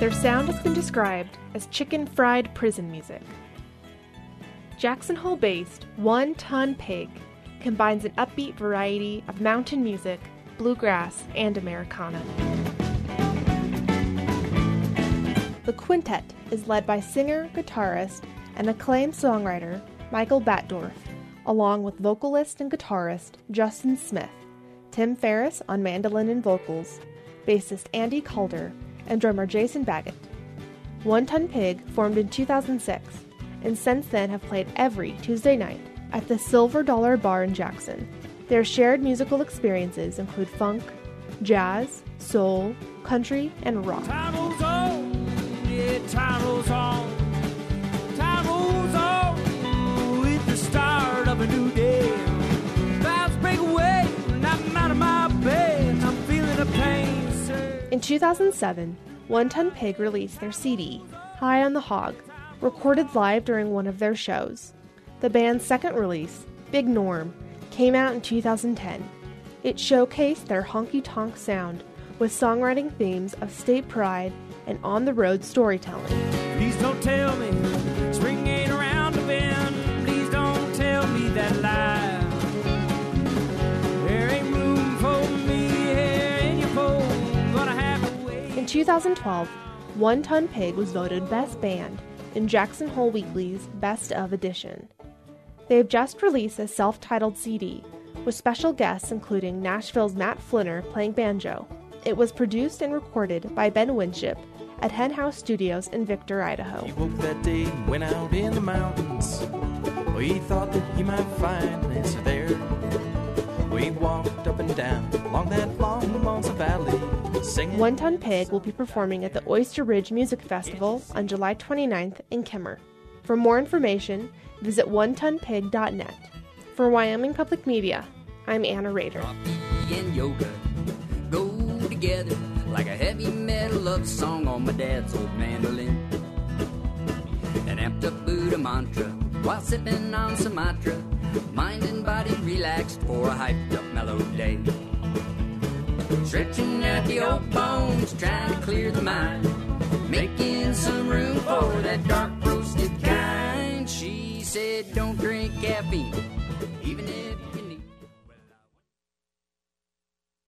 Their sound has been described as chicken-fried prison music. Jackson Hole-based One Ton Pig combines an upbeat variety of mountain music, bluegrass, and Americana. The quintet is led by singer, guitarist, and acclaimed songwriter Michael Batdorf, along with vocalist and guitarist Justin Smith, Tim Ferriss on mandolin and vocals, bassist Andy Calder, and drummer Jason Baggett. One Ton Pig formed in 2006, and since then have played every Tuesday night at the Silver Dollar Bar in Jackson. Their shared musical experiences include funk, jazz, soul, country, and rock. Time rolls on, yeah, time rolls on. Time rolls on with the start of a new day. Clouds break away, and I'm out of my bed, and I'm feeling the pain, sir. In 2007, One Ton Pig released their CD, High on the Hog, recorded live during one of their shows. The band's second release, Big Norm, came out in 2010. It showcased their honky-tonk sound with songwriting themes of state pride and on-the-road storytelling. Please don't tell me spring ain't around the bend. Please don't tell me that lie. There ain't room for me here in your phone. Gonna have to wait. In 2012, One Ton Pig was voted Best Band in Jackson Hole Weekly's Best of edition. They've just released a self-titled CD with special guests including Nashville's Matt Flinner playing banjo. It was produced and recorded by Ben Winship at Hen House Studios in Victor, Idaho. He woke that day and went out in the mountains. Well, he thought that he might find an answer there. Well, he walked up and down along that long, lonesome valley, singing. One Ton Pig will be performing at the Oyster Ridge Music Festival on July 29th in Kimmer. For more information, visit onetonpig.net. For Wyoming Public Media, I'm Anna Rader. Coffee and yoga go together like a heavy metal love song on my dad's old mandolin. An amped up Buddha mantra while sipping on Sumatra. Mind and body relaxed for a hyped up mellow day. Stretching at the old bones, trying to clear the mind. Making some room for that dark roasted kind. She said don't drink caffeine, even if